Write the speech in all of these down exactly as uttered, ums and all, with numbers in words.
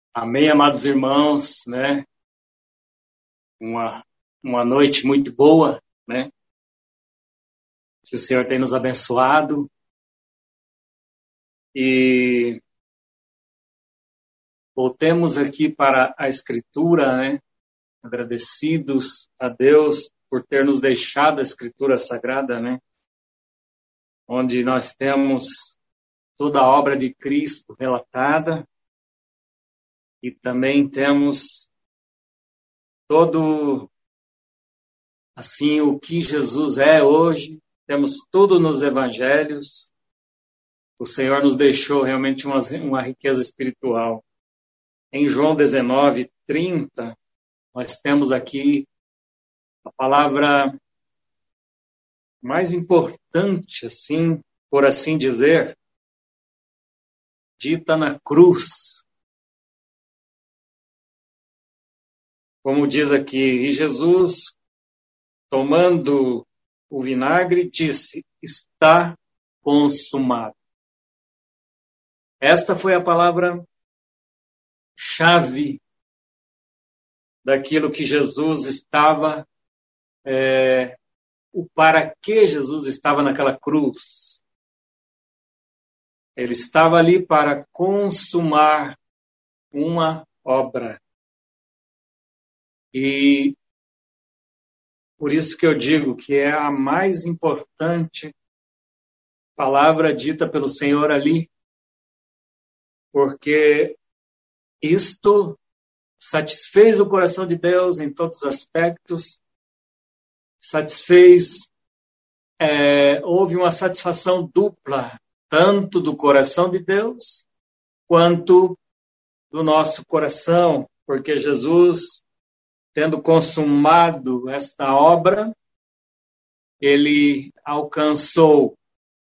Amém, amados irmãos, né? Uma, uma noite muito boa, né? Que o Senhor tem nos abençoado. E voltemos aqui para a Escritura, né? Agradecidos a Deus por ter nos deixado a Escritura Sagrada, né? Onde nós temos toda a obra de Cristo relatada e também temos todo, assim, o que Jesus é hoje. Temos tudo nos evangelhos. O Senhor nos deixou realmente uma, uma riqueza espiritual. Em João dezenove, trinta, nós temos aqui a palavra mais importante, assim, por assim dizer, dita na cruz. Como diz aqui, e Jesus, tomando o vinagre, disse, está consumado. Esta foi a palavra chave daquilo que Jesus estava, é, o para que Jesus estava naquela cruz. Ele estava ali para consumar uma obra. E por isso que eu digo que é a mais importante palavra dita pelo Senhor ali, porque isto satisfez o coração de Deus em todos os aspectos, satisfez, é, houve uma satisfação dupla, tanto do coração de Deus, quanto do nosso coração, porque Jesus, tendo consumado esta obra, ele alcançou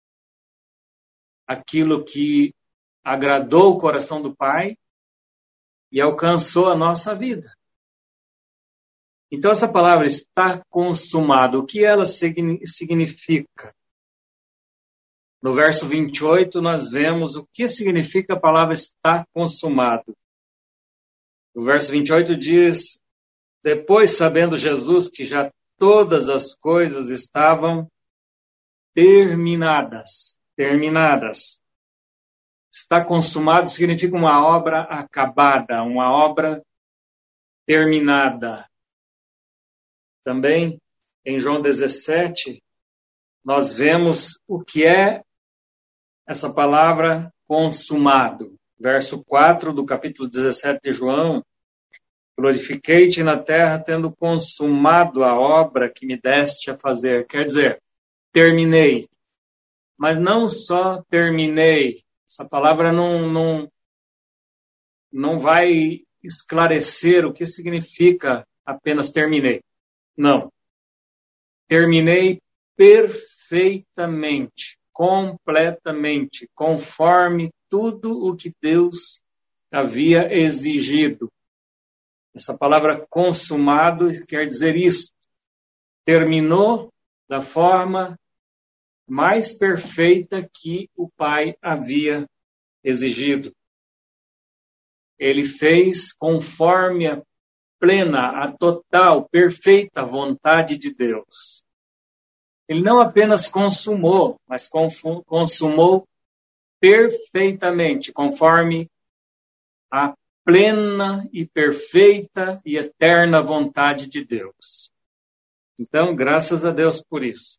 aquilo que agradou o coração do Pai e alcançou a nossa vida. Então, essa palavra está consumado. O que ela significa? No verso vinte e oito, nós vemos o que significa a palavra está consumado. O verso vinte e oito diz, depois, sabendo Jesus que já todas as coisas estavam terminadas, terminadas. Está consumado significa uma obra acabada, uma obra terminada. Também, em João dezessete, nós vemos o que é essa palavra consumado. Verso quatro do capítulo dezessete de João, glorifiquei-te na terra, tendo consumado a obra que me deste a fazer. Quer dizer, terminei. Mas não só terminei. Essa palavra não, não, não vai esclarecer o que significa apenas terminei. Não. Terminei perfeitamente, completamente, conforme tudo o que Deus havia exigido. Essa palavra consumado quer dizer isso. Terminou da forma mais perfeita que o Pai havia exigido. Ele fez conforme a plena, a total, perfeita vontade de Deus. Ele não apenas consumou, mas consumou perfeitamente, conforme a plena e perfeita e eterna vontade de Deus. Então, graças a Deus por isso.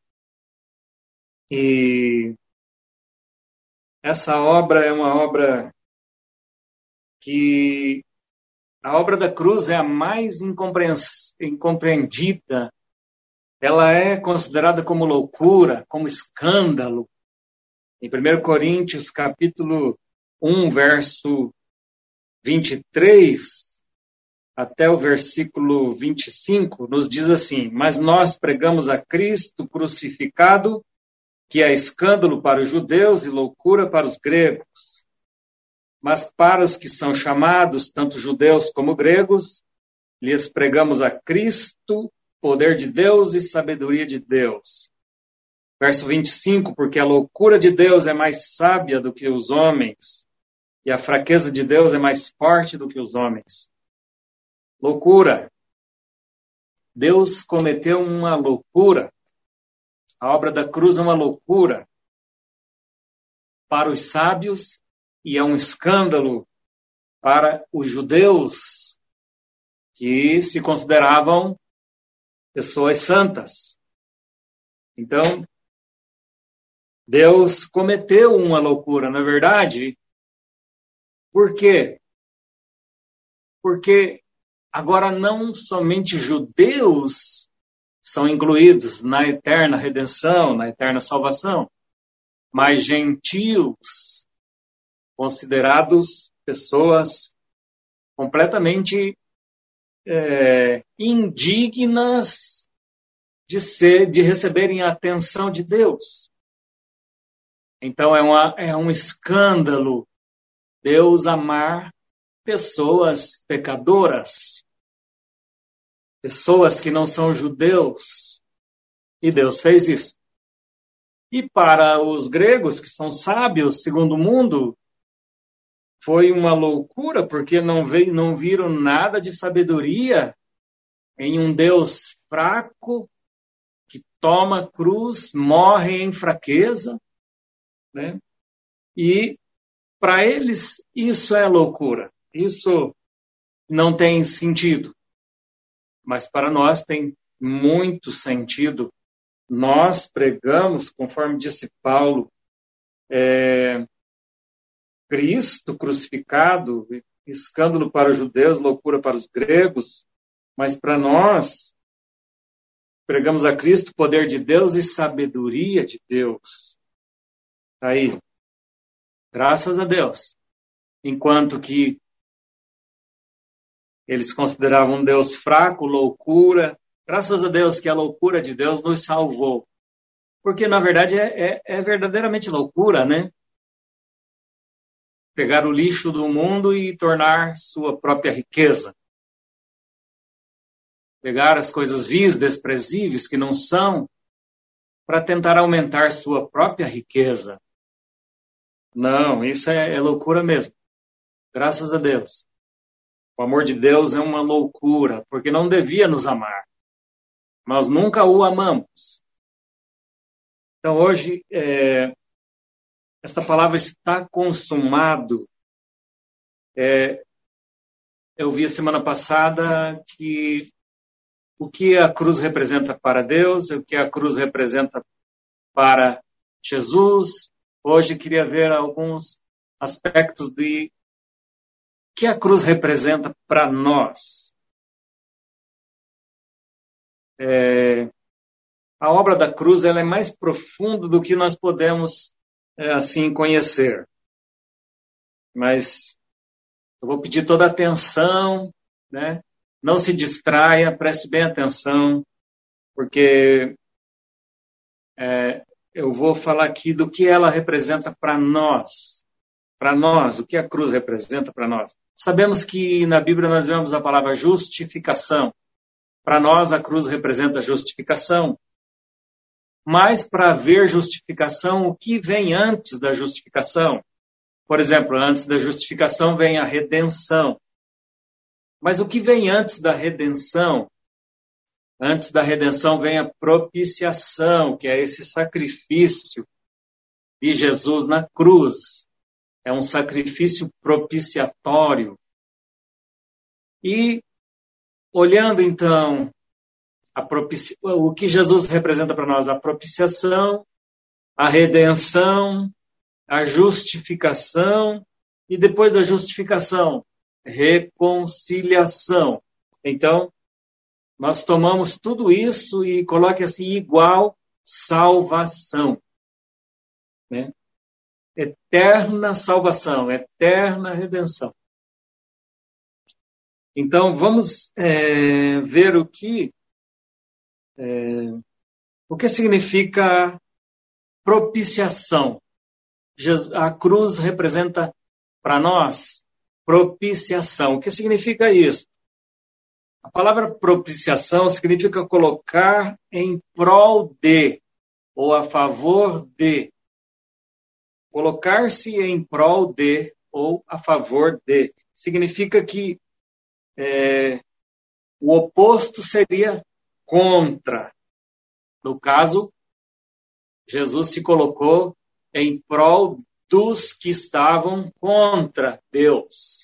E essa obra é uma obra que a obra da cruz é a mais incompreendida. Ela é considerada como loucura, como escândalo. Em primeiro Coríntios, capítulo um, verso vinte e três, até o versículo vinte e cinco, nos diz assim, mas nós pregamos a Cristo crucificado, que é escândalo para os judeus e loucura para os gregos. Mas para os que são chamados, tanto judeus como gregos, lhes pregamos a Cristo, poder de Deus e sabedoria de Deus. Verso vinte e cinco, porque a loucura de Deus é mais sábia do que os homens, E a fraqueza de Deus é mais forte do que os homens. Loucura. Deus cometeu uma loucura. A obra da cruz é uma loucura para os sábios e é um escândalo para os judeus que se consideravam pessoas santas. Então, Deus cometeu uma loucura, na verdade. Por quê? Porque agora não somente judeus são incluídos na eterna redenção, na eterna salvação, mas gentios, considerados pessoas completamente é, indignas de ser, de receberem a atenção de Deus. Então é, uma, é um escândalo Deus amar pessoas pecadoras, pessoas que não são judeus, e Deus fez isso. E para os gregos, que são sábios, segundo o mundo, foi uma loucura, porque não, veio, não viram nada de sabedoria em um Deus fraco, que toma cruz, morre em fraqueza, né? E para eles isso é loucura, isso não tem sentido. Mas para nós tem muito sentido. Nós pregamos, conforme disse Paulo, é, Cristo crucificado, escândalo para os judeus, loucura para os gregos, mas para nós pregamos a Cristo, poder de Deus e sabedoria de Deus. Tá aí. Graças a Deus. Enquanto que eles consideravam um Deus fraco, loucura, graças a Deus que a loucura de Deus nos salvou. Porque, na verdade, é, é, é verdadeiramente loucura, né? Pegar o lixo do mundo e tornar sua própria riqueza. Pegar as coisas vis, desprezíveis, que não são, para tentar aumentar sua própria riqueza. Não, isso é, é loucura mesmo. Graças a Deus. O amor de Deus é uma loucura, porque não devia nos amar. Nós nunca o amamos. Então hoje, é, esta palavra está consumado. É, eu vi a semana passada que o que a cruz representa para Deus, o que a cruz representa para Jesus. Hoje queria ver alguns aspectos de que a cruz representa para nós. É, a obra da cruz ela é mais profunda do que nós podemos é, assim conhecer. Mas eu vou pedir toda a atenção, né? Não se distraia, preste bem atenção, porque é, eu vou falar aqui do que ela representa para nós. Para nós, o que a cruz representa para nós. Sabemos que na Bíblia nós vemos a palavra justificação. Para nós, a cruz representa justificação. Mas para ver justificação, o que vem antes da justificação? Por exemplo, antes da justificação vem a redenção. Mas o que vem antes da redenção? Antes da redenção vem a propiciação, que é esse sacrifício de Jesus na cruz. É um sacrifício propiciatório. E, olhando então a propici... o que Jesus representa para nós, a propiciação, a redenção, a justificação, e depois da justificação, reconciliação. Então, nós tomamos tudo isso e coloque assim, igual salvação. Né? Eterna salvação, eterna redenção. Então, vamos é, ver o que, é, o que significa propiciação. A cruz representa para nós propiciação. O que significa isso? A palavra propiciação significa colocar em prol de, ou a favor de. Colocar-se em prol de ou a favor de. Significa que é, o oposto seria contra. No caso, Jesus se colocou em prol dos que estavam contra Deus.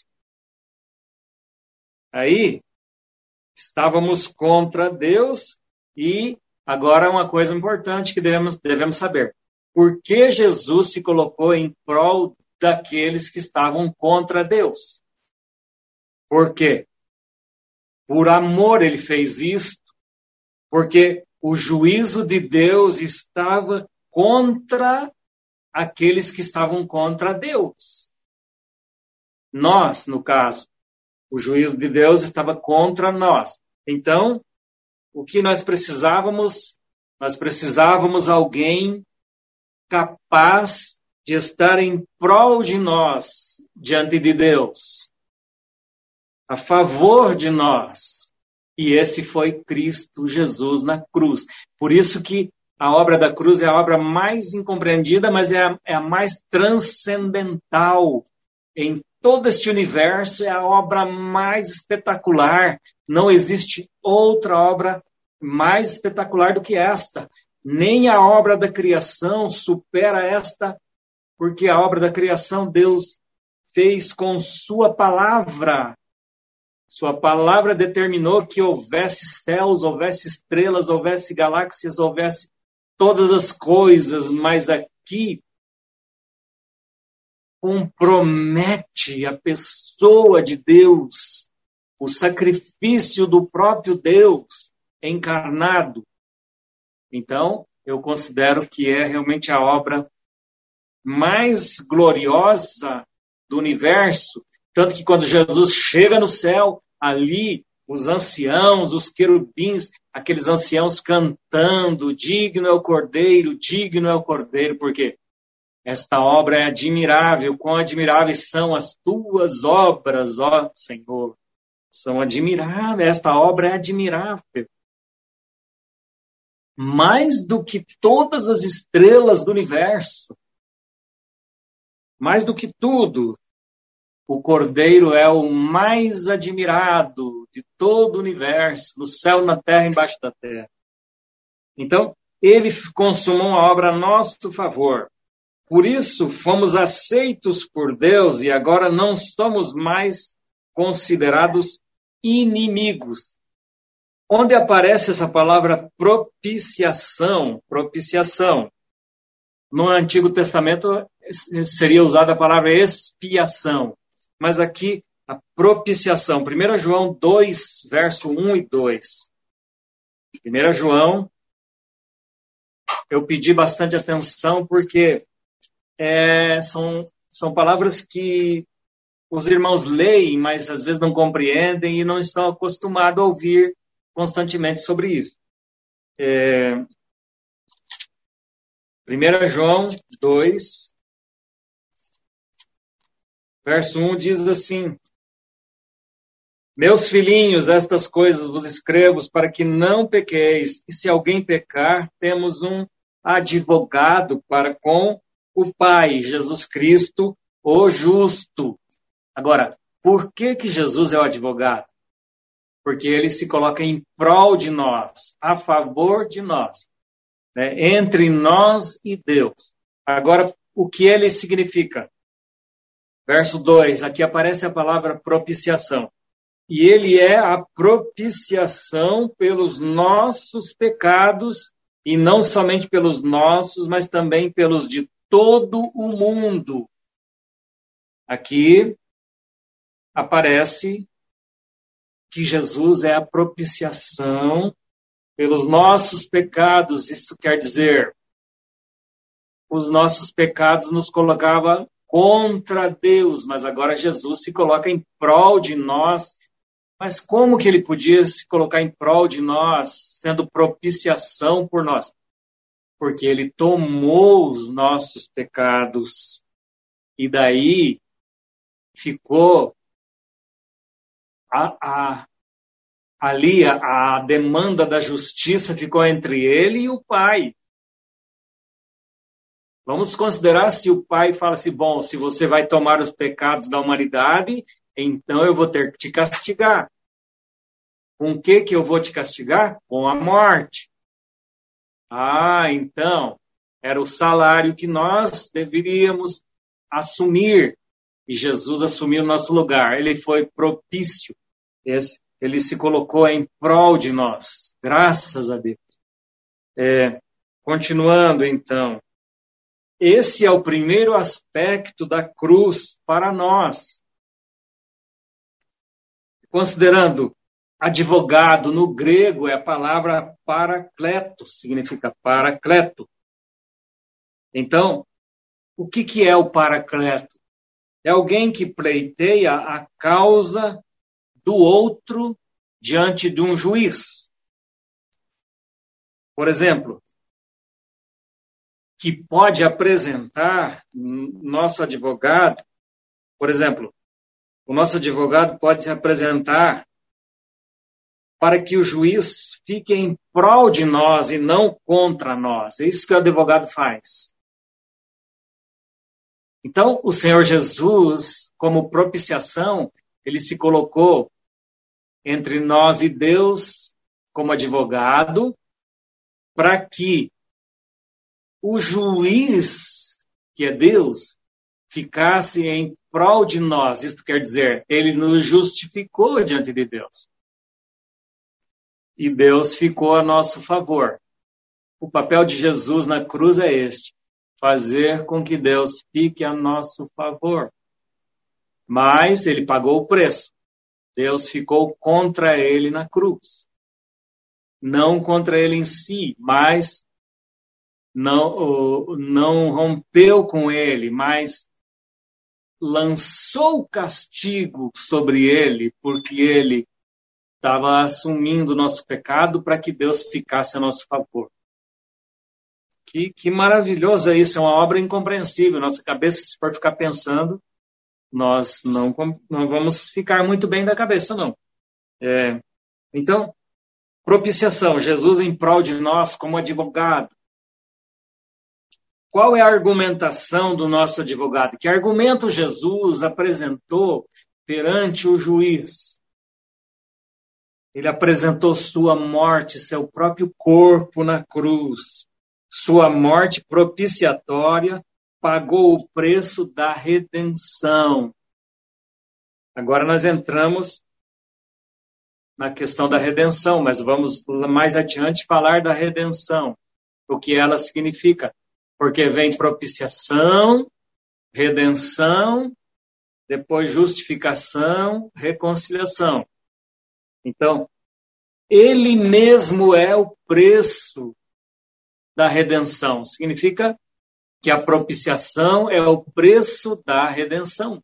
Aí, estávamos contra Deus e agora uma coisa importante que devemos, devemos saber. Por que Jesus se colocou em prol daqueles que estavam contra Deus? Por quê? Por amor ele fez isto, porque o juízo de Deus estava contra aqueles que estavam contra Deus. Nós, no caso, o juízo de Deus estava contra nós. Então, o que nós precisávamos? Nós precisávamos alguém capaz de estar em prol de nós diante de Deus, a favor de nós. E esse foi Cristo Jesus na cruz. Por isso que a obra da cruz é a obra mais incompreendida, mas é a, é a mais transcendental. Em todo este universo é a obra mais espetacular. Não existe outra obra mais espetacular do que esta. Nem a obra da criação supera esta, porque a obra da criação Deus fez com sua palavra. Sua palavra determinou que houvesse céus, houvesse estrelas, houvesse galáxias, houvesse todas as coisas, mas aqui compromete a pessoa de Deus, o sacrifício do próprio Deus encarnado. Então, eu considero que é realmente a obra mais gloriosa do universo. Tanto que quando Jesus chega no céu, ali os anciãos, os querubins, aqueles anciãos cantando, digno é o Cordeiro, digno é o Cordeiro, porque esta obra é admirável, quão admiráveis são as tuas obras, ó Senhor. São admiráveis, esta obra é admirável. Mais do que todas as estrelas do universo, mais do que tudo, o Cordeiro é o mais admirado de todo o universo, no céu, na terra, embaixo da terra. Então, ele consumou uma obra a nosso favor. Por isso, fomos aceitos por Deus e agora não somos mais considerados inimigos. Onde aparece essa palavra propiciação? Propiciação. No Antigo Testamento seria usada a palavra expiação. Mas aqui, a propiciação. primeiro João dois, verso um e dois. primeiro João, eu pedi bastante atenção porque é, são, são palavras que os irmãos leem, mas às vezes não compreendem e não estão acostumados a ouvir constantemente sobre isso. É, primeiro João dois, verso um diz assim: meus filhinhos, estas coisas vos escrevo para que não pequeis, e se alguém pecar, temos um advogado para com o Pai, Jesus Cristo, o justo. Agora, por que que Jesus é o advogado? Porque ele se coloca em prol de nós, a favor de nós, né? Entre nós e Deus. Agora, o que ele significa? Verso dois, aqui aparece a palavra propiciação. E ele é a propiciação pelos nossos pecados, e não somente pelos nossos, mas também pelos de todo o mundo. Aqui aparece que Jesus é a propiciação pelos nossos pecados. Isso quer dizer, os nossos pecados nos colocavam contra Deus, mas agora Jesus se coloca em prol de nós. Mas como que ele podia se colocar em prol de nós, sendo propiciação por nós? Porque ele tomou os nossos pecados. E daí ficou a, a, ali a, a demanda da justiça ficou entre ele e o Pai. Vamos considerar se o pai fala assim, bom, se você vai tomar os pecados da humanidade, então eu vou ter que te castigar. Com o que que eu vou te castigar? Com a morte. Ah, então, era o salário que nós deveríamos assumir. E Jesus assumiu o nosso lugar. Ele foi propício. Ele se colocou em prol de nós. Graças a Deus. É, continuando, então. Esse é o primeiro aspecto da cruz para nós. Considerando advogado, no grego é a palavra paracleto, significa paracleto. Então, o que, que é o paracleto? É alguém que pleiteia a causa do outro diante de um juiz. Por exemplo, que pode apresentar nosso advogado, por exemplo, o nosso advogado pode se apresentar para que o juiz fique em prol de nós e não contra nós. É isso que o advogado faz. Então, o Senhor Jesus, como propiciação, ele se colocou entre nós e Deus como advogado, para que o juiz, que é Deus, ficasse em prol de nós. Isto quer dizer, ele nos justificou diante de Deus. E Deus ficou a nosso favor. O papel de Jesus na cruz é este: fazer com que Deus fique a nosso favor. Mas ele pagou o preço. Deus ficou contra ele na cruz. Não contra ele em si, mas não, não rompeu com ele, mas lançou o castigo sobre ele, porque ele estava assumindo o nosso pecado para que Deus ficasse a nosso favor. Que, que maravilhoso é isso, é uma obra incompreensível. Nossa cabeça, se for ficar pensando, nós não, não vamos ficar muito bem da cabeça, não. É, então, propiciação, Jesus em prol de nós como advogado. Qual é a argumentação do nosso advogado? Que argumento Jesus apresentou perante o juiz? Ele apresentou sua morte, seu próprio corpo na cruz. Sua morte propiciatória pagou o preço da redenção. Agora nós entramos na questão da redenção, mas vamos mais adiante falar da redenção, o que ela significa. Porque vem propiciação, redenção, depois justificação, reconciliação. Então, ele mesmo é o preço da redenção. Significa que a propiciação é o preço da redenção.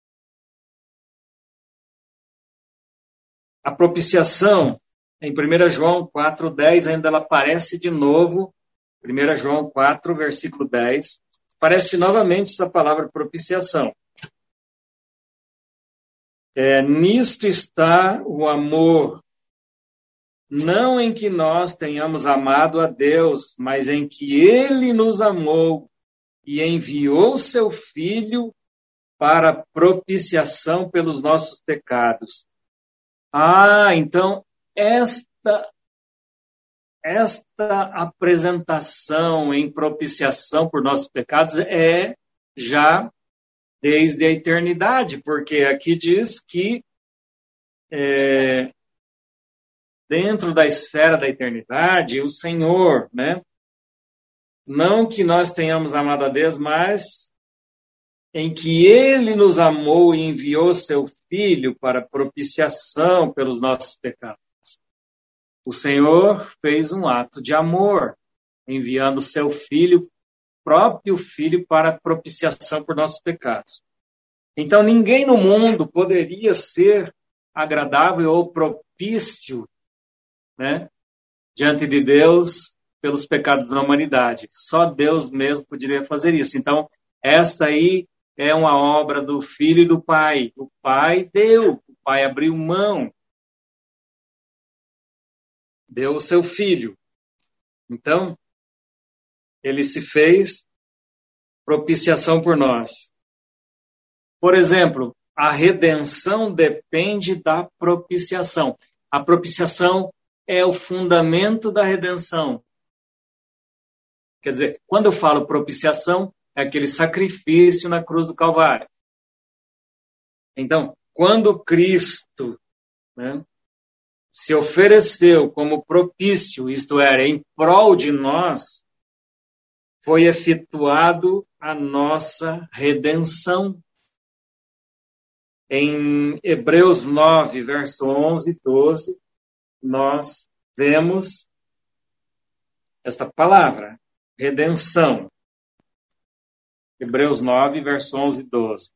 A propiciação, em primeira João quatro, dez, ainda ela aparece de novo. primeira João quatro, versículo dez. Aparece novamente essa palavra propiciação. É, nisto está o amor, não em que nós tenhamos amado a Deus, mas em que Ele nos amou e enviou seu Filho para propiciação pelos nossos pecados. Ah, então, esta, esta apresentação em propiciação por nossos pecados é já desde a eternidade, porque aqui diz que é, dentro da esfera da eternidade, o Senhor, né? Não que nós tenhamos amado a Deus, mas em que Ele nos amou e enviou seu Filho para propiciação pelos nossos pecados. O Senhor fez um ato de amor, enviando seu Filho, próprio Filho, para propiciação por nossos pecados. Então, ninguém no mundo poderia ser agradável ou propício, né, diante de Deus pelos pecados da humanidade. Só Deus mesmo poderia fazer isso. Então, esta aí é uma obra do Filho e do Pai. O Pai deu, o Pai abriu mão, deu o seu Filho. Então, ele se fez propiciação por nós. Por exemplo, a redenção depende da propiciação. A propiciação é o fundamento da redenção. Quer dizer, quando eu falo propiciação, é aquele sacrifício na cruz do Calvário. Então, quando Cristo, né, se ofereceu como propício, isto é, em prol de nós, foi efetuado a nossa redenção. Em Hebreus nove, verso onze e doze, nós vemos esta palavra, redenção. Hebreus nove, verso onze e doze.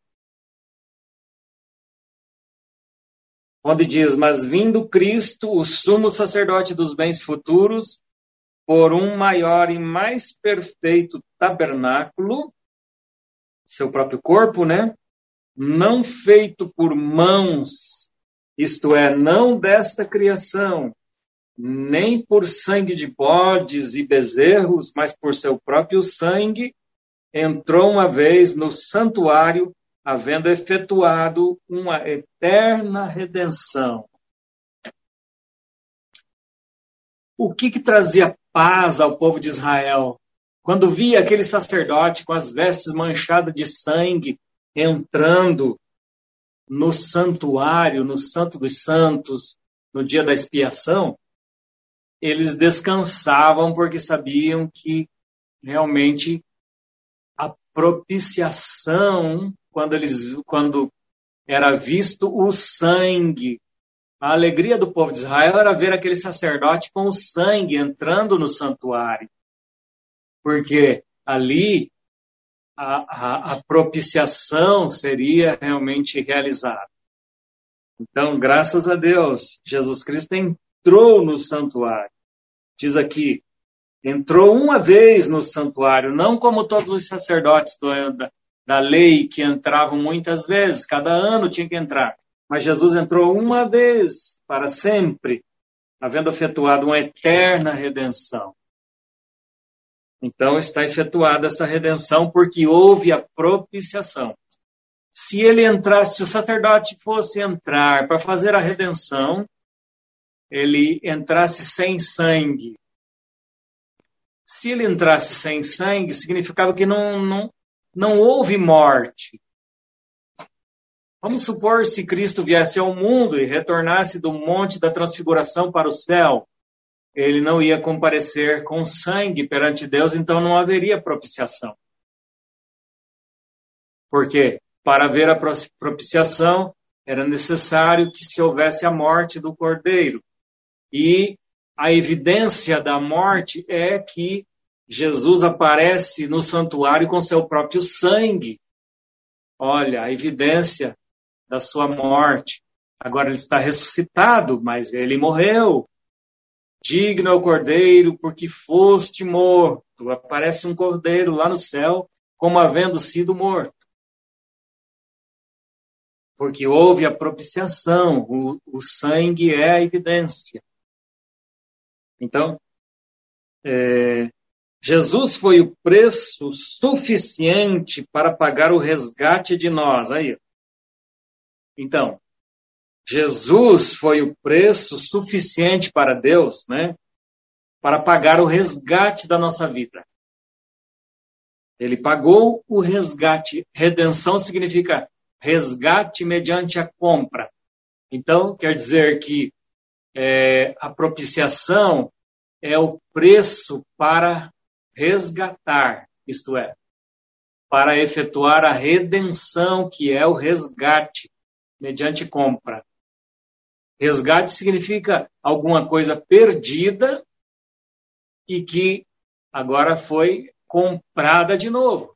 Onde diz, mas vindo Cristo, o sumo sacerdote dos bens futuros, por um maior e mais perfeito tabernáculo, seu próprio corpo, né? Não feito por mãos, isto é, não desta criação, nem por sangue de bodes e bezerros, mas por seu próprio sangue, entrou uma vez no santuário, havendo efetuado uma eterna redenção. O que, que trazia paz ao povo de Israel? Quando via aquele sacerdote com as vestes manchadas de sangue, entrando no santuário, no Santo dos Santos, no dia da expiação, eles descansavam porque sabiam que realmente a propiciação, quando, eles, quando era visto o sangue, a alegria do povo de Israel era ver aquele sacerdote com o sangue entrando no santuário, porque ali A, a, a propiciação seria realmente realizada. Então, graças a Deus, Jesus Cristo entrou no santuário. Diz aqui, entrou uma vez no santuário, não como todos os sacerdotes do, da, da lei que entravam muitas vezes, cada ano tinha que entrar. Mas Jesus entrou uma vez para sempre, havendo efetuado uma eterna redenção. Então está efetuada esta redenção porque houve a propiciação. Se ele entrasse, se o sacerdote fosse entrar para fazer a redenção, ele entrasse sem sangue. Se ele entrasse sem sangue, significava que não, não, não houve morte. Vamos supor se Cristo viesse ao mundo e retornasse do monte da transfiguração para o céu. Ele não ia comparecer com sangue perante Deus, então não haveria propiciação. Porque para haver a propiciação era necessário que se houvesse a morte do cordeiro. E a evidência da morte é que Jesus aparece no santuário com seu próprio sangue. Olha, a evidência da sua morte. Agora ele está ressuscitado, mas ele morreu. Digno é o cordeiro, porque foste morto. Aparece um cordeiro lá no céu, como havendo sido morto. Porque houve a propiciação, o, o sangue é a evidência. Então, é, Jesus foi o preço suficiente para pagar o resgate de nós. Aí. Então, Jesus foi o preço suficiente para Deus, né, para pagar o resgate da nossa vida. Ele pagou o resgate. Redenção significa resgate mediante a compra. Então, quer dizer que é, a propiciação é o preço para resgatar, isto é, para efetuar a redenção, que é o resgate mediante compra. Resgate significa alguma coisa perdida e que agora foi comprada de novo.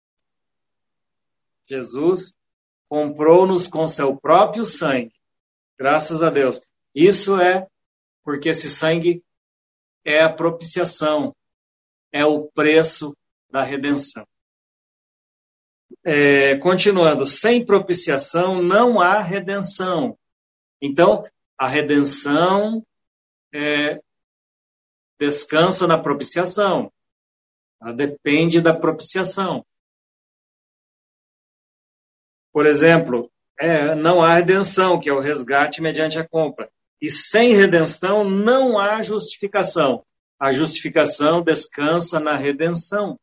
Jesus comprou-nos com seu próprio sangue. Graças a Deus. Isso é porque esse sangue é a propiciação, é o preço da redenção. É, continuando, sem propiciação não há redenção. Então, a redenção é, descansa na propiciação. Ela depende da propiciação. Por exemplo, é, não há redenção, que é o resgate mediante a compra. E sem redenção não há justificação. A justificação descansa na redenção.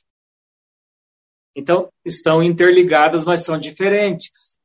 Então, estão interligadas, mas são diferentes.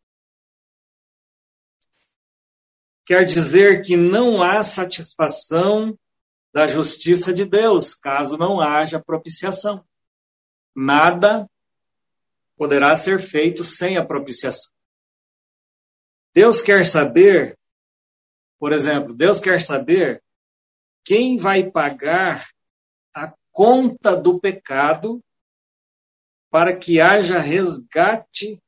Quer dizer que não há satisfação da justiça de Deus, caso não haja propiciação. Nada poderá ser feito sem a propiciação. Deus quer saber, por exemplo, Deus quer saber quem vai pagar a conta do pecado para que haja resgate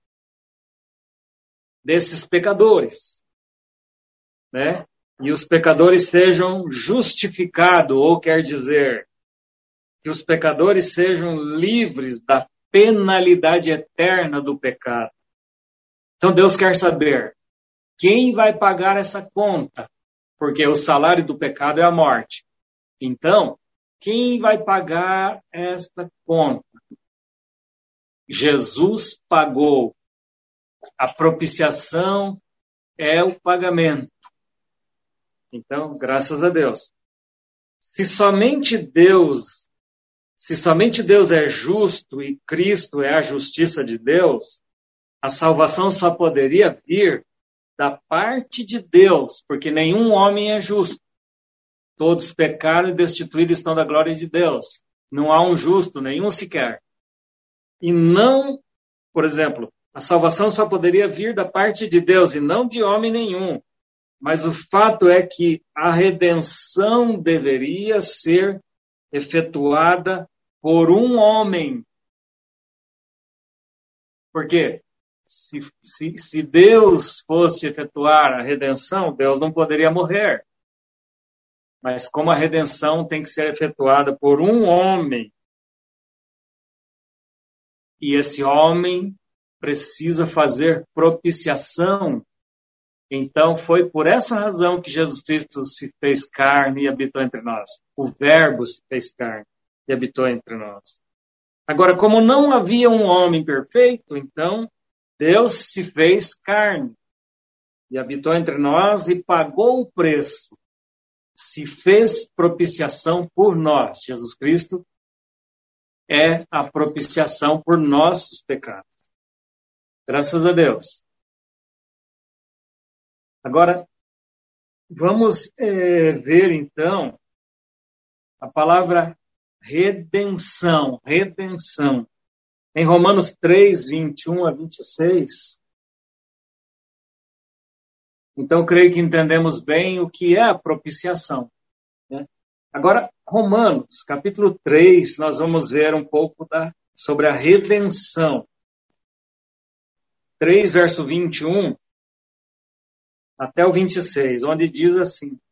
desses pecadores, né? E os pecadores sejam justificados, ou quer dizer, que os pecadores sejam livres da penalidade eterna do pecado. Então Deus quer saber quem vai pagar essa conta, porque o salário do pecado é a morte. Então, quem vai pagar esta conta? Jesus pagou. A propiciação é o pagamento. Então, graças a Deus. Se somente Deus, se somente Deus é justo e Cristo é a justiça de Deus, a salvação só poderia vir da parte de Deus, porque nenhum homem é justo. Todos pecaram e destituídos estão da glória de Deus. Não há um justo, nenhum sequer. E não, por exemplo, a salvação só poderia vir da parte de Deus e não de homem nenhum. Mas o fato é que a redenção deveria ser efetuada por um homem. Por quê? Se, se, se Deus fosse efetuar a redenção, Deus não poderia morrer. Mas como a redenção tem que ser efetuada por um homem, e esse homem precisa fazer propiciação, então foi por essa razão que Jesus Cristo se fez carne e habitou entre nós. O Verbo se fez carne e habitou entre nós. Agora, como não havia um homem perfeito, então Deus se fez carne e habitou entre nós e pagou o preço. Se fez propiciação por nós. Jesus Cristo é a propiciação por nossos pecados. Graças a Deus. Agora, vamos é, ver então a palavra redenção. Redenção. Em Romanos três, vinte e um a vinte e seis. Então, creio que entendemos bem o que é a propiciação, né? Agora, Romanos, capítulo três, nós vamos ver um pouco da, sobre a redenção. três, verso vinte e um até o vinte e seis, onde diz assim: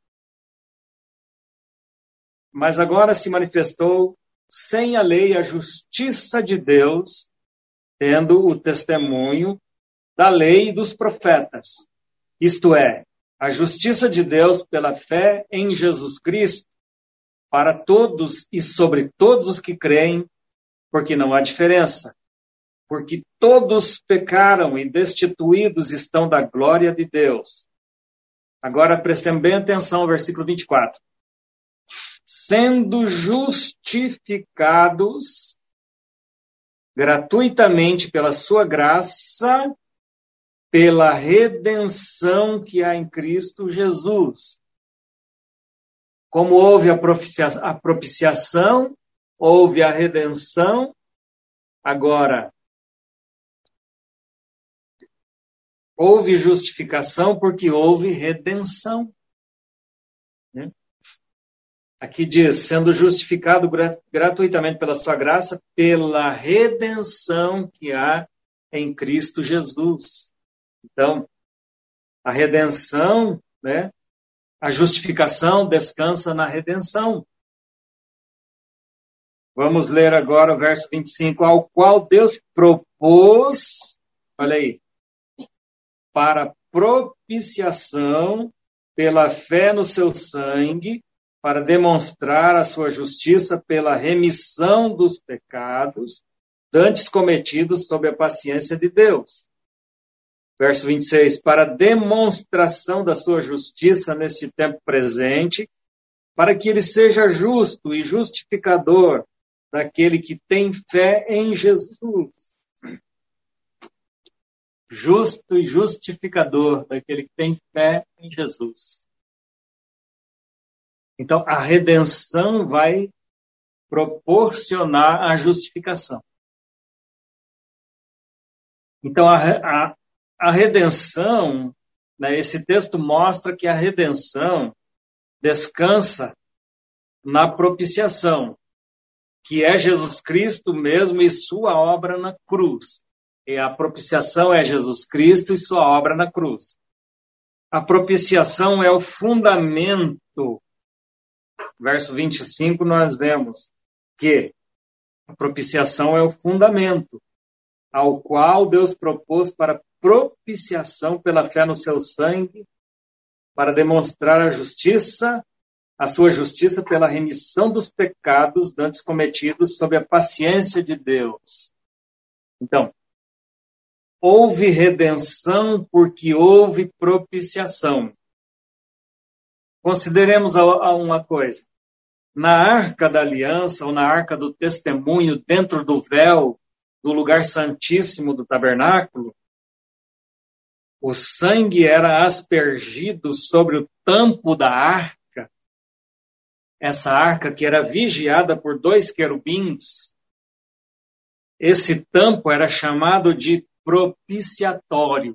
mas agora se manifestou sem a lei a justiça de Deus, tendo o testemunho da lei e dos profetas. Isto é, a justiça de Deus pela fé em Jesus Cristo, para todos e sobre todos os que creem, porque não há diferença. Porque todos pecaram e destituídos estão da glória de Deus. Agora prestem bem atenção ao versículo vinte e quatro. Sendo justificados gratuitamente pela sua graça, pela redenção que há em Cristo Jesus. Como houve a propiciação, a propiciação, houve a redenção, agora houve justificação porque houve redenção. Né? Aqui diz, sendo justificado gra- gratuitamente pela sua graça, pela redenção que há em Cristo Jesus. Então, a redenção, né? A justificação descansa na redenção. Vamos ler agora o verso vinte e cinco, ao qual Deus propôs, olha aí, para propiciação pela fé no seu sangue, para demonstrar a sua justiça pela remissão dos pecados dantes cometidos sob a paciência de Deus. Verso vinte e seis, para demonstração da sua justiça nesse tempo presente, para que ele seja justo e justificador daquele que tem fé em Jesus. Justo e justificador daquele que tem fé em Jesus. Então, a redenção vai proporcionar a justificação. Então, a, a, a redenção, né, esse texto mostra que a redenção descansa na propiciação, que é Jesus Cristo mesmo e sua obra na cruz. E a propiciação é Jesus Cristo e sua obra na cruz. A propiciação é o fundamento. Verso vinte e cinco, nós vemos que a propiciação é o fundamento ao qual Deus propôs para propiciação pela fé no seu sangue, para demonstrar a justiça, a sua justiça pela remissão dos pecados dantes cometidos sob a paciência de Deus. Então, houve redenção porque houve propiciação. Consideremos a, a uma coisa. Na arca da aliança, ou na arca do testemunho, dentro do véu, do lugar santíssimo do tabernáculo, o sangue era aspergido sobre o tampo da arca, essa arca que era vigiada por dois querubins. Esse tampo era chamado de propiciatório.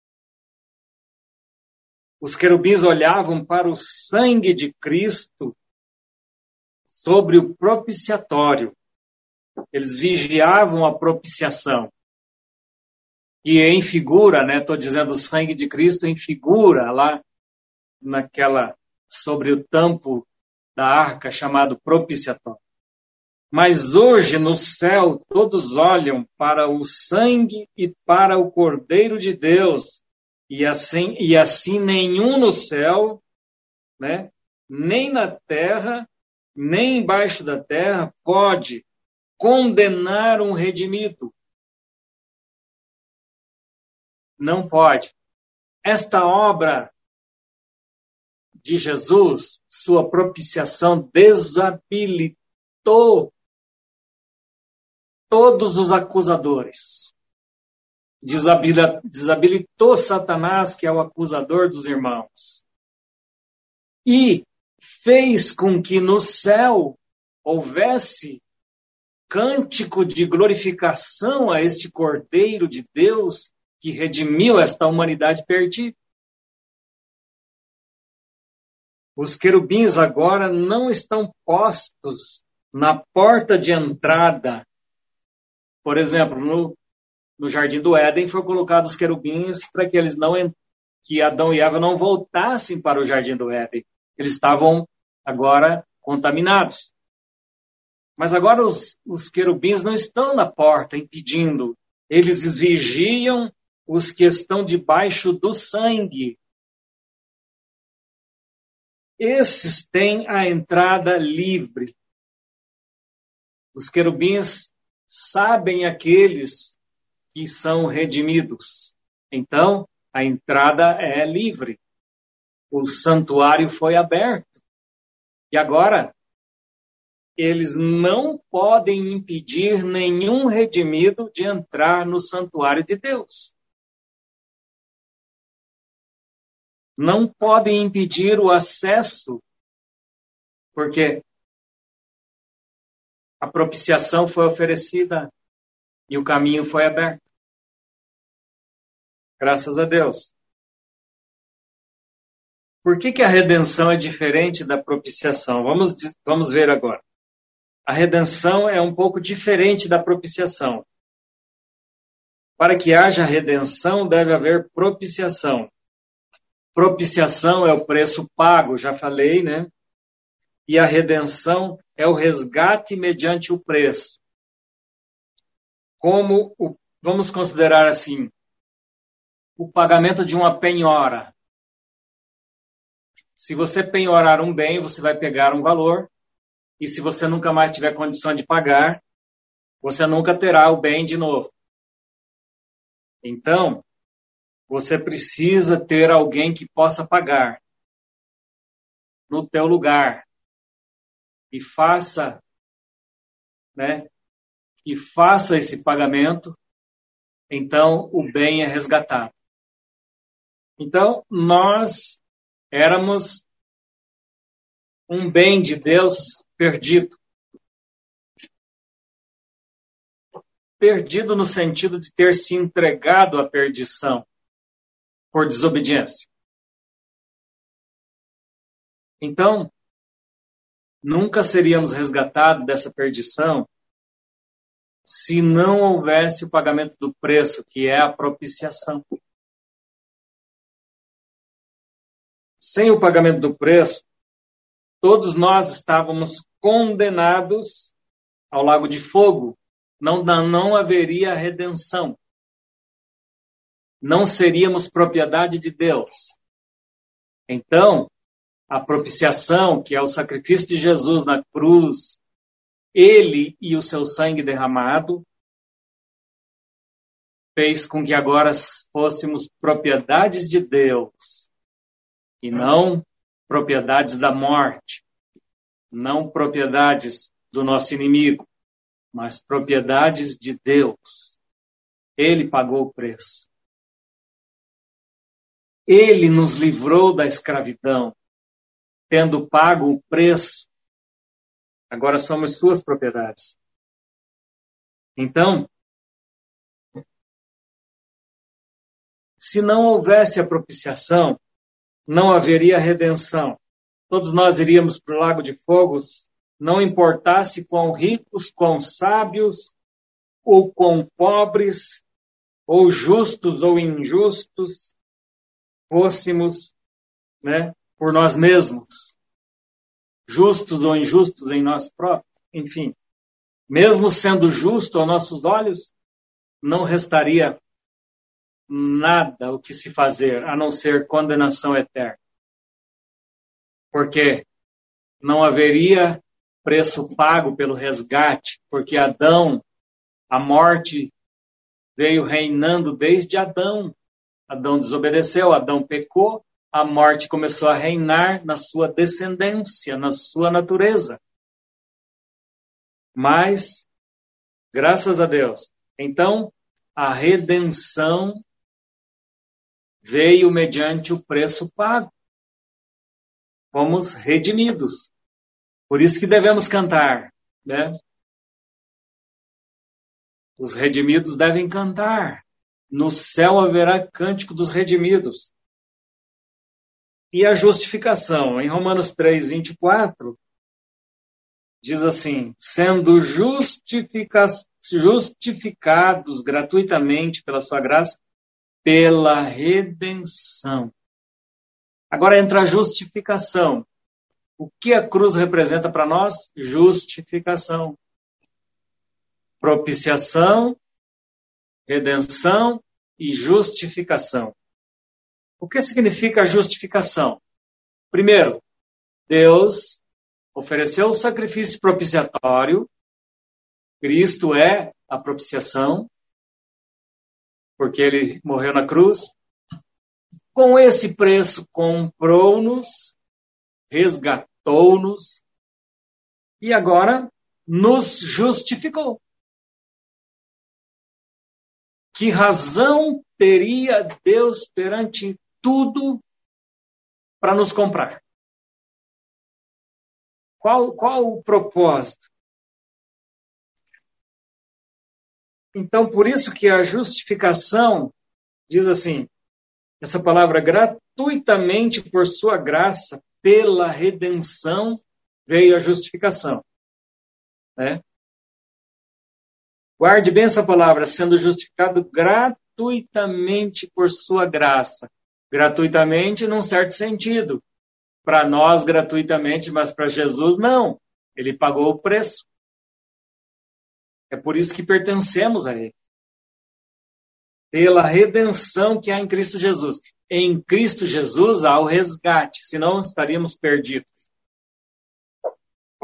Os querubins olhavam para o sangue de Cristo sobre o propiciatório. Eles vigiavam a propiciação. E em figura, né, estou dizendo o sangue de Cristo em figura, lá naquela, sobre o tampo da arca, chamado propiciatório. Mas hoje no céu todos olham para o sangue e para o Cordeiro de Deus, e assim, e assim nenhum no céu, né, nem na terra, nem embaixo da terra pode condenar um redimido. Não pode. Esta obra de Jesus, sua propiciação, desabilitou todos os acusadores. Desabilitou Satanás, que é o acusador dos irmãos. E fez com que no céu houvesse cântico de glorificação a este Cordeiro de Deus que redimiu esta humanidade perdida. Os querubins agora não estão postos na porta de entrada. Por exemplo, no, no Jardim do Éden foi colocado os querubins para que eles não que Adão e Eva não voltassem para o Jardim do Éden. Eles estavam agora contaminados. Mas agora os, os querubins não estão na porta impedindo. Eles vigiam os que estão debaixo do sangue. Esses têm a entrada livre. Os querubins sabem aqueles que são redimidos. Então, a entrada é livre. O santuário foi aberto. E agora, eles não podem impedir nenhum redimido de entrar no santuário de Deus. Não podem impedir o acesso, porque a propiciação foi oferecida e o caminho foi aberto. Graças a Deus. Por que que a redenção é diferente da propiciação? Vamos, vamos ver agora. A redenção é um pouco diferente da propiciação. Para que haja redenção, deve haver propiciação. Propiciação é o preço pago, já falei, né? E a redenção é o resgate mediante o preço. Como, o, vamos considerar assim, o pagamento de uma penhora. Se você penhorar um bem, você vai pegar um valor, e se você nunca mais tiver condição de pagar, você nunca terá o bem de novo. Então, você precisa ter alguém que possa pagar no teu lugar e faça, né, e faça esse pagamento, então o bem é resgatado. Então, nós éramos um bem de Deus perdido. Perdido no sentido de ter se entregado à perdição por desobediência. Então, nunca seríamos resgatados dessa perdição se não houvesse o pagamento do preço, que é a propiciação. Sem o pagamento do preço, todos nós estávamos condenados ao lago de fogo. Não, não haveria redenção. Não seríamos propriedade de Deus. Então, a propiciação, que é o sacrifício de Jesus na cruz, ele e o seu sangue derramado, fez com que agora fôssemos propriedades de Deus e não propriedades da morte, não propriedades do nosso inimigo, mas propriedades de Deus. Ele pagou o preço. Ele nos livrou da escravidão, tendo pago o preço. Agora somos suas propriedades. Então, se não houvesse a propiciação, não haveria redenção. Todos nós iríamos para o lago de fogo, não importasse quão ricos, quão sábios, ou quão pobres, ou justos ou injustos, fôssemos, né, por nós mesmos. Justos ou injustos em nós próprios, enfim. Mesmo sendo justo aos nossos olhos, não restaria nada o que se fazer, a não ser condenação eterna. Porque não haveria preço pago pelo resgate, porque Adão, a morte veio reinando desde Adão. Adão desobedeceu, Adão pecou, a morte começou a reinar na sua descendência, na sua natureza. Mas, graças a Deus, então, a redenção veio mediante o preço pago. Fomos redimidos. Por isso que devemos cantar, né? Os redimidos devem cantar. No céu haverá cântico dos redimidos. E a justificação, em Romanos três, vinte e quatro, diz assim, sendo justifica- justificados gratuitamente pela sua graça, pela redenção. Agora entra a justificação. O que a cruz representa para nós? Justificação. Propiciação, redenção e justificação. O que significa a justificação? Primeiro, Deus ofereceu o sacrifício propiciatório. Cristo é a propiciação, porque ele morreu na cruz. Com esse preço, comprou-nos, resgatou-nos e agora nos justificou. Que razão teria Deus perante tudo para nos comprar? Qual, qual o propósito? Então, por isso que a justificação diz assim, essa palavra gratuitamente por sua graça, pela redenção, veio a justificação. Né? Guarde bem essa palavra, sendo justificado gratuitamente por sua graça. Gratuitamente num certo sentido. Para nós, gratuitamente, mas para Jesus, não. Ele pagou o preço. É por isso que pertencemos a Ele. Pela redenção que há em Cristo Jesus. Em Cristo Jesus há o resgate, senão estaríamos perdidos.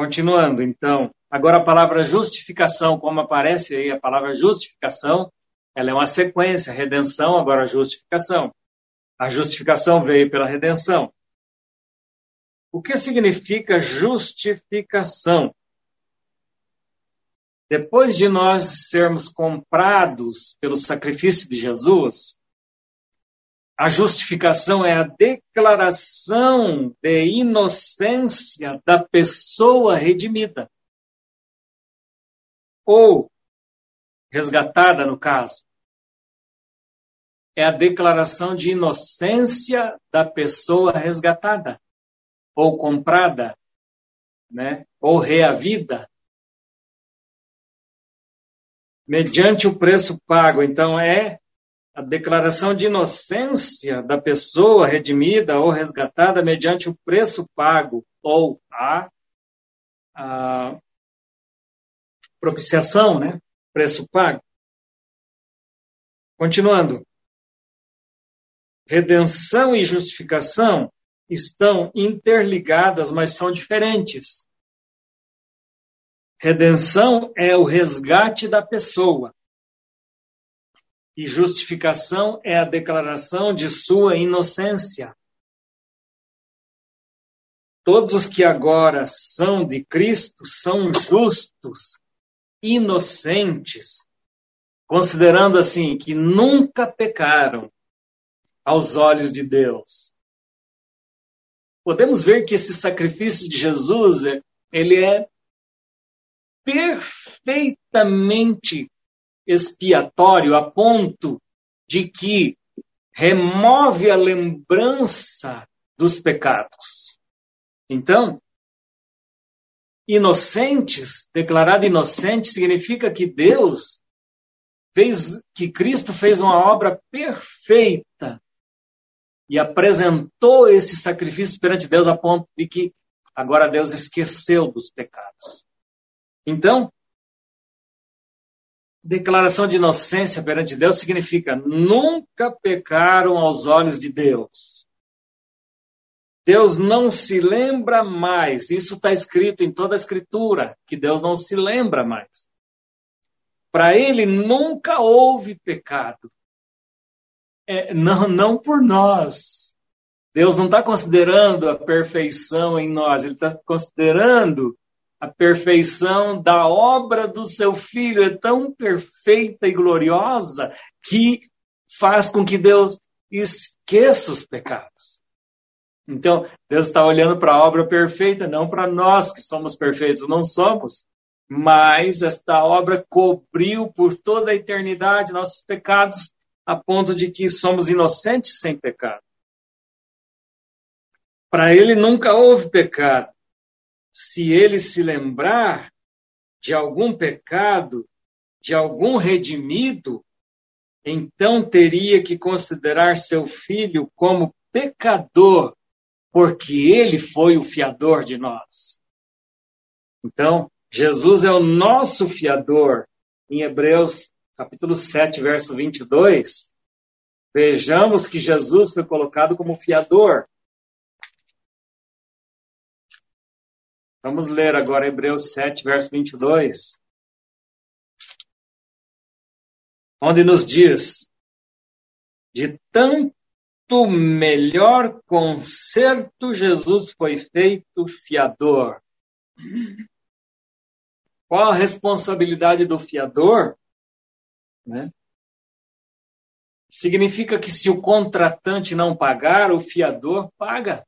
Continuando, então. Agora a palavra justificação, como aparece aí a palavra justificação, Ela é uma sequência, redenção, agora a justificação. A justificação veio pela redenção. O que significa justificação? Depois de nós sermos comprados pelo sacrifício de Jesus, a justificação é a declaração de inocência da pessoa redimida. Ou resgatada, no caso. É a declaração de inocência da pessoa resgatada. Ou comprada, né? Ou reavida. Mediante o preço pago. Então, é a declaração de inocência da pessoa redimida ou resgatada mediante o preço pago, ou a, a propiciação, né? Preço pago. Continuando. Redenção e justificação estão interligadas, mas são diferentes. Redenção é o resgate da pessoa. E justificação é a declaração de sua inocência. Todos os que agora são de Cristo são justos, inocentes, considerando assim que nunca pecaram aos olhos de Deus. Podemos ver que esse sacrifício de Jesus, ele é perfeitamente expiatório a ponto de que remove a lembrança dos pecados. Então, inocentes, declarado inocente, significa que Deus fez, que Cristo fez uma obra perfeita e apresentou esse sacrifício perante Deus a ponto de que agora Deus esqueceu dos pecados. Então, declaração de inocência perante Deus significa nunca pecaram aos olhos de Deus. Deus não se lembra mais. Isso está escrito em toda a Escritura, que Deus não se lembra mais. Para Ele nunca houve pecado. É, não, não por nós. Deus não está considerando a perfeição em nós. Ele está considerando a perfeição da obra do seu Filho. É tão perfeita e gloriosa que faz com que Deus esqueça os pecados. Então, Deus está olhando para a obra perfeita, não para nós que somos perfeitos. Não somos. Mas esta obra cobriu por toda a eternidade nossos pecados, a ponto de que somos inocentes sem pecado. Para Ele nunca houve pecado. Se Ele se lembrar de algum pecado, de algum redimido, então teria que considerar seu filho como pecador, porque Ele foi o fiador de nós. Então, Jesus é o nosso fiador. Em Hebreus capítulo sete, verso vinte e dois, vejamos que Jesus foi colocado como fiador. Vamos ler agora Hebreus sete, verso vinte e dois. Onde nos diz: de tanto melhor concerto Jesus foi feito fiador. Qual a responsabilidade do fiador? Né? Significa que se o contratante não pagar, o fiador paga.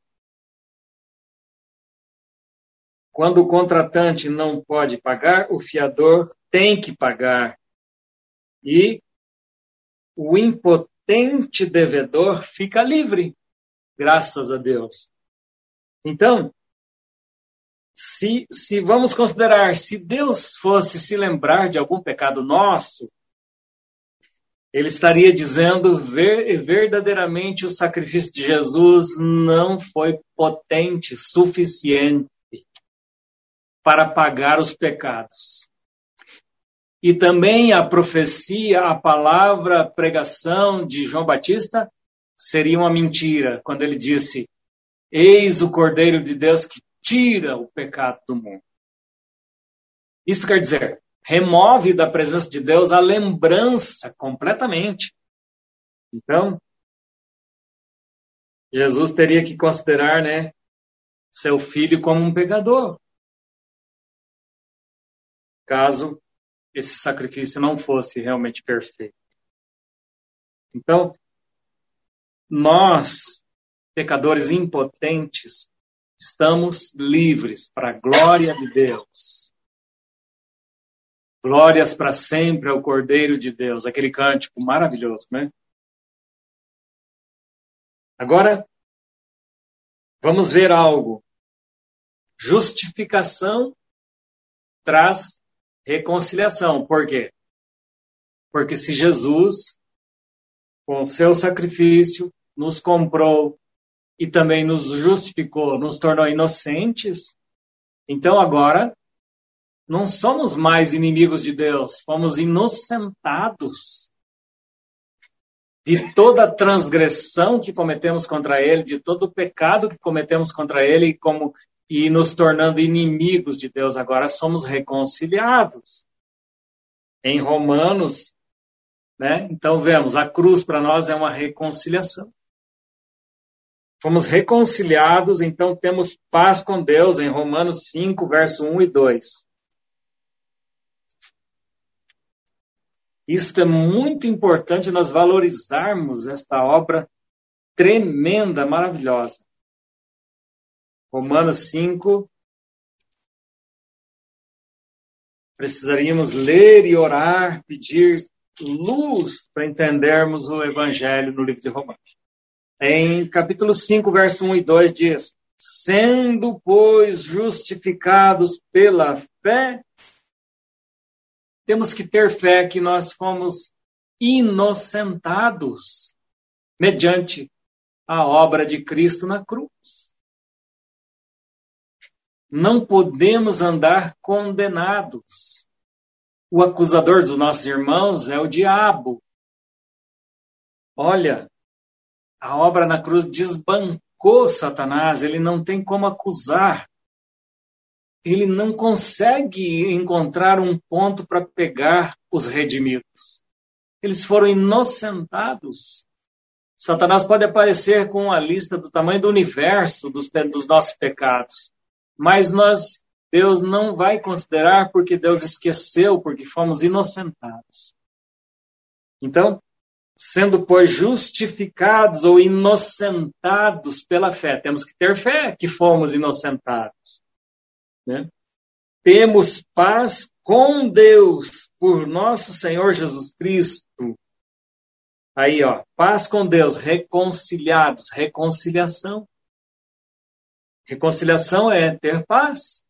Quando o contratante não pode pagar, o fiador tem que pagar. E o impotente devedor fica livre, graças a Deus. Então, se, se vamos considerar, se Deus fosse se lembrar de algum pecado nosso, Ele estaria dizendo ver, verdadeiramente o sacrifício de Jesus não foi potente, suficiente para pagar os pecados. E também a profecia, a palavra, a pregação de João Batista seria uma mentira, quando ele disse: eis o Cordeiro de Deus que tira o pecado do mundo. Isso quer dizer, remove da presença de Deus a lembrança completamente. Então, Jesus teria que considerar, né, seu filho como um pecador, caso esse sacrifício não fosse realmente perfeito. Então, nós, pecadores impotentes, estamos livres para a glória de Deus. Glórias para sempre ao Cordeiro de Deus. Aquele cântico maravilhoso, né? Agora, vamos ver algo. Justificação traz reconciliação. Por quê? Porque se Jesus, com seu sacrifício, nos comprou e também nos justificou, nos tornou inocentes, então agora não somos mais inimigos de Deus, fomos inocentados de toda a transgressão que cometemos contra Ele, de todo o pecado que cometemos contra Ele, e, como, e nos tornando inimigos de Deus. Agora somos reconciliados. Em Romanos, né? Então vemos, a cruz para nós é uma reconciliação. Fomos reconciliados, então temos paz com Deus, em Romanos cinco, verso um e dois. Isto é muito importante nós valorizarmos esta obra tremenda, maravilhosa. Romanos cinco. Precisaríamos ler e orar, pedir luz para entendermos o Evangelho no livro de Romanos. Em capítulo cinco, verso um e dois diz: sendo, pois, justificados pela fé, temos que ter fé que nós fomos inocentados mediante a obra de Cristo na cruz. Não podemos andar condenados. O acusador dos nossos irmãos é o diabo. Olha, a obra na cruz desbancou Satanás, ele não tem como acusar. Ele não consegue encontrar um ponto para pegar os redimidos. Eles foram inocentados. Satanás pode aparecer com a lista do tamanho do universo dos, dos nossos pecados. Mas nós, Deus não vai considerar porque Deus esqueceu, porque fomos inocentados. Então, sendo, pois, justificados ou inocentados pela fé, temos que ter fé que fomos inocentados. Né? Temos paz com Deus por nosso Senhor Jesus Cristo. Aí, ó, paz com Deus, reconciliados, reconciliação. Reconciliação é ter paz.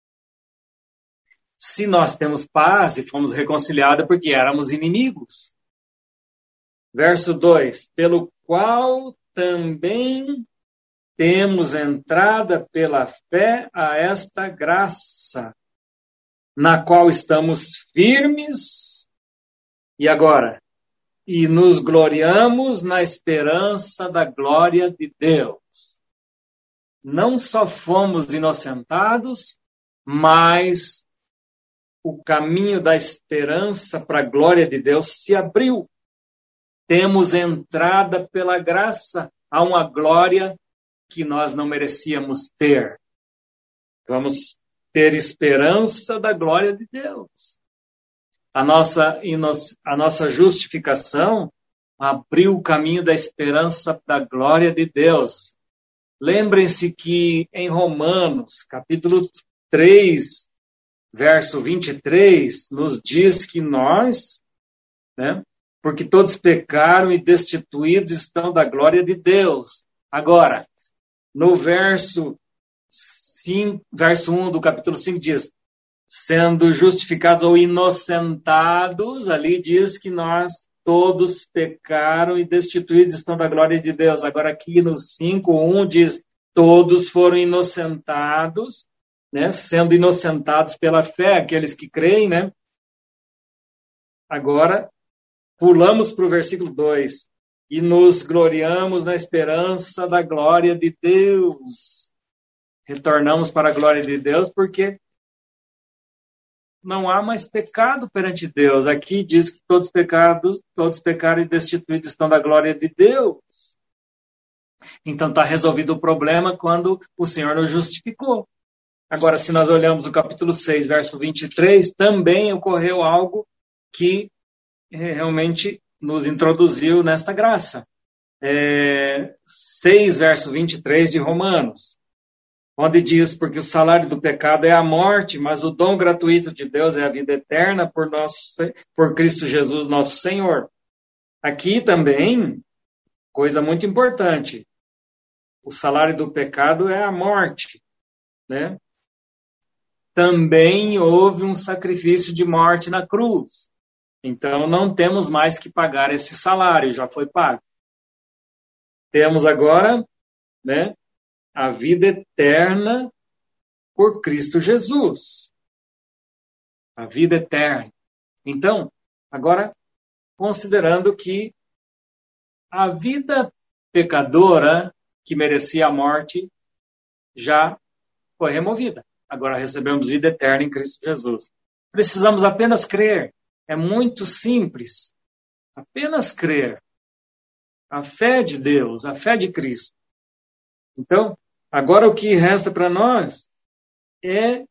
Se nós temos paz e fomos reconciliados porque éramos inimigos. Verso dois, pelo qual também temos entrada pela fé a esta graça, na qual estamos firmes, e agora? E nos gloriamos na esperança da glória de Deus. Não só fomos inocentados, mas o caminho da esperança para a glória de Deus se abriu. Temos entrada pela graça a uma glória que nós não merecíamos ter. Vamos ter esperança da glória de Deus. A nossa, a nossa justificação abriu o caminho da esperança da glória de Deus. Lembrem-se que em Romanos, capítulo três, verso vinte e três, nos diz que nós, né, porque todos pecaram e destituídos estão da glória de Deus. Agora, no verso, cinco, verso um do capítulo cinco diz, sendo justificados ou inocentados, ali diz que nós todos pecaram e destituídos estão da glória de Deus. Agora aqui no cinco, um diz, todos foram inocentados, né, sendo inocentados pela fé, aqueles que creem, né? Agora, pulamos para o versículo dois. E nos gloriamos na esperança da glória de Deus. Retornamos para a glória de Deus porque não há mais pecado perante Deus. Aqui diz que todos pecados, todos pecaram e destituídos estão da glória de Deus. Então está resolvido o problema quando o Senhor nos justificou. Agora, se nós olhamos o capítulo seis, verso vinte e três, também ocorreu algo que realmente nos introduziu nesta graça. É, seis, verso vinte e três de Romanos, onde diz, porque o salário do pecado é a morte, mas o dom gratuito de Deus é a vida eterna por, nosso, por Cristo Jesus, nosso Senhor. Aqui também, coisa muito importante, o salário do pecado é a morte, né? Também houve um sacrifício de morte na cruz. Então, não temos mais que pagar esse salário, já foi pago. Temos agora, né, a vida eterna por Cristo Jesus. A vida eterna. Então, agora, considerando que a vida pecadora, que merecia a morte, já foi removida. Agora recebemos vida eterna em Cristo Jesus. Precisamos apenas crer. É muito simples. Apenas crer. A fé de Deus, a fé de Cristo. Então, agora o que resta para nós é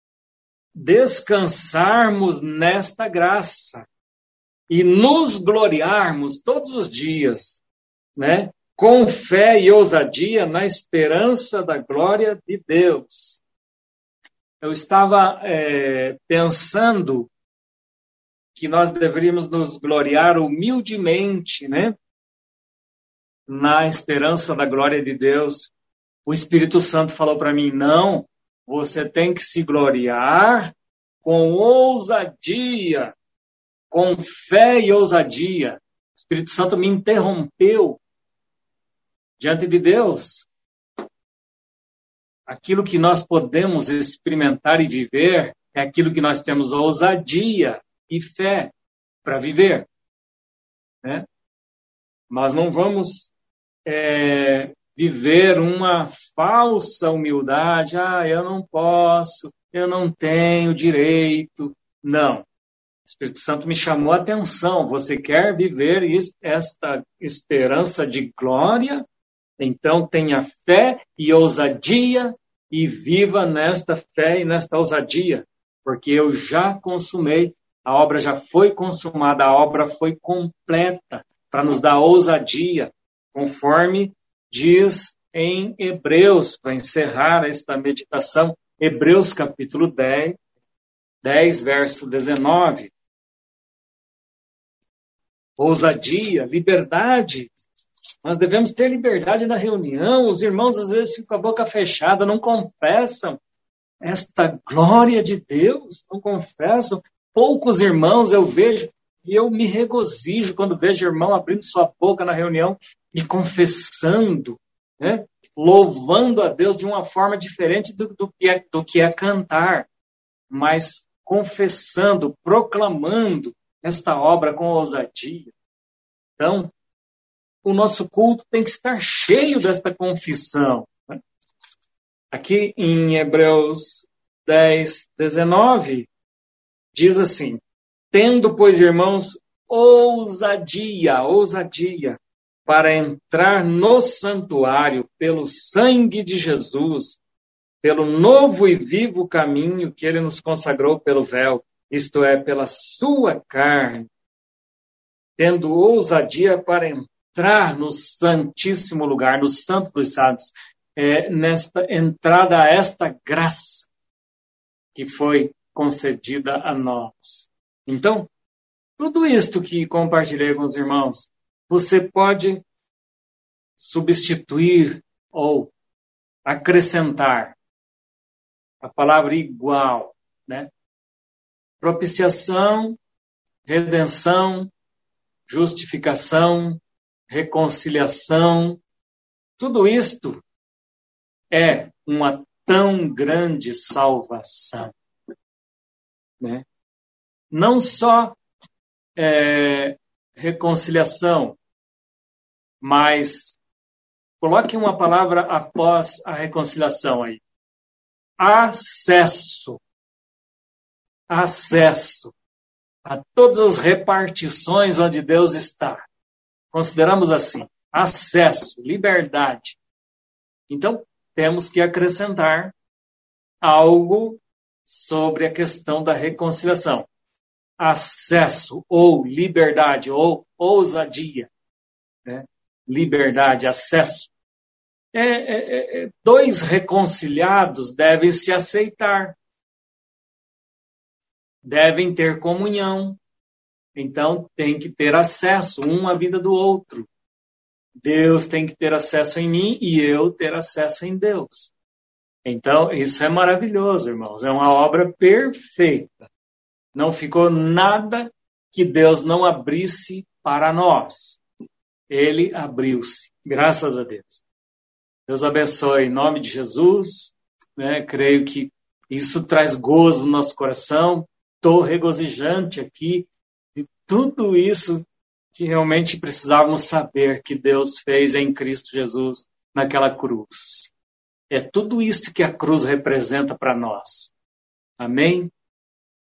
descansarmos nesta graça e nos gloriarmos todos os dias, né? Com fé e ousadia na esperança da glória de Deus. Eu estava é, pensando que nós deveríamos nos gloriar humildemente, né? Na esperança da glória de Deus. O Espírito Santo falou para mim, não, você tem que se gloriar com ousadia, com fé e ousadia. O Espírito Santo me interrompeu diante de Deus. Aquilo que nós podemos experimentar e viver é aquilo que nós temos ousadia e fé para viver, né? Nós não vamos é, viver uma falsa humildade. Ah, eu não posso, eu não tenho direito. Não. O Espírito Santo me chamou a atenção. Você quer viver esta esperança de glória? Então tenha fé e ousadia e viva nesta fé e nesta ousadia, porque eu já consumei, a obra já foi consumada, a obra foi completa para nos dar ousadia, conforme diz em Hebreus, para encerrar esta meditação, Hebreus capítulo dez, dez, verso dezenove. Ousadia, liberdade. Nós devemos ter liberdade na reunião. Os irmãos às vezes ficam com a boca fechada, não confessam esta glória de Deus, não confessam. Poucos irmãos eu vejo, e eu me regozijo quando vejo irmão abrindo sua boca na reunião e confessando, né? Louvando a Deus de uma forma diferente do, do, que é, do que é cantar, mas confessando, proclamando esta obra com ousadia. Então, o nosso culto tem que estar cheio desta confissão. Aqui em Hebreus dez, dezenove, diz assim, tendo, pois, irmãos, ousadia, ousadia, para entrar no santuário pelo sangue de Jesus, pelo novo e vivo caminho que ele nos consagrou pelo véu, isto é, pela sua carne, tendo ousadia para entrar entrar no santíssimo lugar, no santo dos santos, é, nesta entrada a esta graça que foi concedida a nós. Então, tudo isto que compartilhei com os irmãos, você pode substituir ou acrescentar a palavra igual, né? Propiciação, redenção, justificação, reconciliação, tudo isto é uma tão grande salvação, né? Não só é, reconciliação, mas coloque uma palavra após a reconciliação aí. Acesso. acesso a todas as repartições onde Deus está. Consideramos assim, acesso, liberdade. Então, temos que acrescentar algo sobre a questão da reconciliação. Acesso, ou liberdade, ou ousadia. Né? Liberdade, acesso. É, é, é, dois reconciliados devem se aceitar. Devem ter comunhão. Então, tem que ter acesso um à vida do outro. Deus tem que ter acesso em mim e eu ter acesso em Deus. Então, isso é maravilhoso, irmãos. É uma obra perfeita. Não ficou nada que Deus não abrisse para nós. Ele abriu-se. Graças a Deus. Deus abençoe em nome de Jesus. Né? Creio que isso traz gozo no nosso coração. Estou regozijante aqui de tudo isso que realmente precisávamos saber que Deus fez em Cristo Jesus naquela cruz. É tudo isso que a cruz representa para nós. Amém?